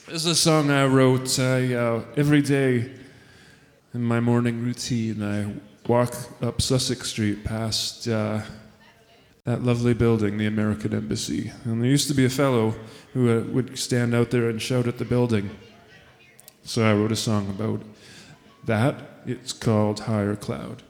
This is a song I wrote every day in my morning routine. I walk up Sussex Street past that lovely building, the American Embassy. And there used to be a fellow who would stand out there and shout at the building. So I wrote a song about that. It's called Higher Cloud.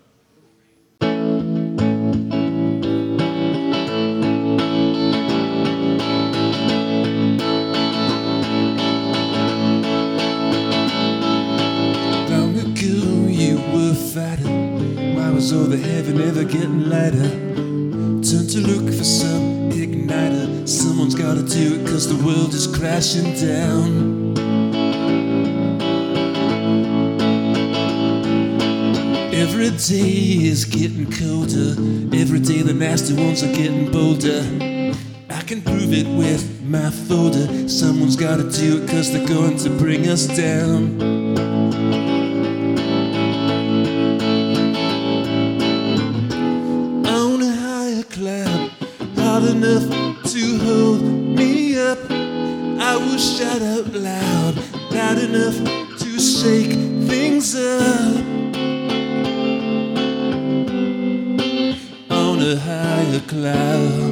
Why was all the heaven ever getting lighter? Turn to look for some igniter. Someone's gotta do it, 'cause the world is crashing down. Every day is getting colder. Every day the nasty ones are getting bolder. I can prove it with my folder. Someone's gotta do it, 'cause they're going to bring us down. Hard enough to hold me up, I will shout out loud, loud enough to shake things up. On a higher cloud,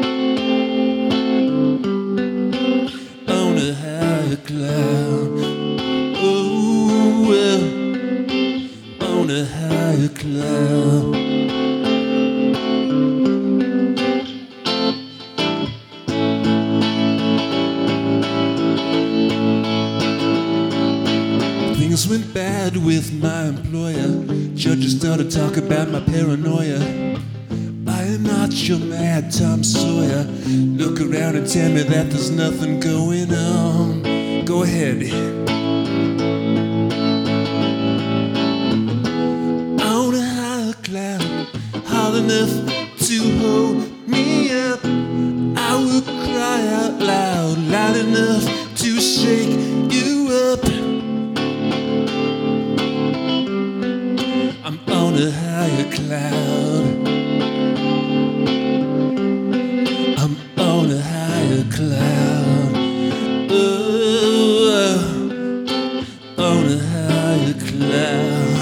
on a higher cloud, oh well, on a higher cloud. Things went bad with my employer. Judges started talking about my paranoia. I am not your mad Tom Sawyer. Look around and tell me that there's nothing going on. Go ahead. On a higher cloud, hard enough to hold me up, I will cry out loud, loud enough to shake you up. I'm on a higher cloud. I'm on a higher cloud. Oh, on a higher cloud.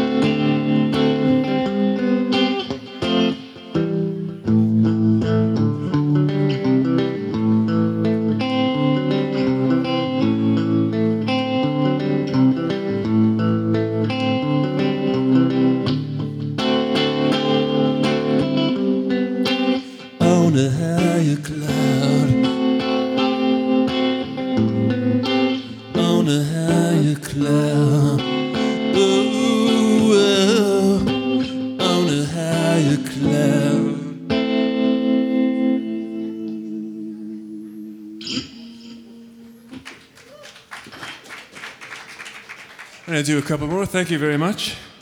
On a higher cloud, on a higher cloud, oh, on a higher cloud. I'm going to do a couple more. Thank you very much.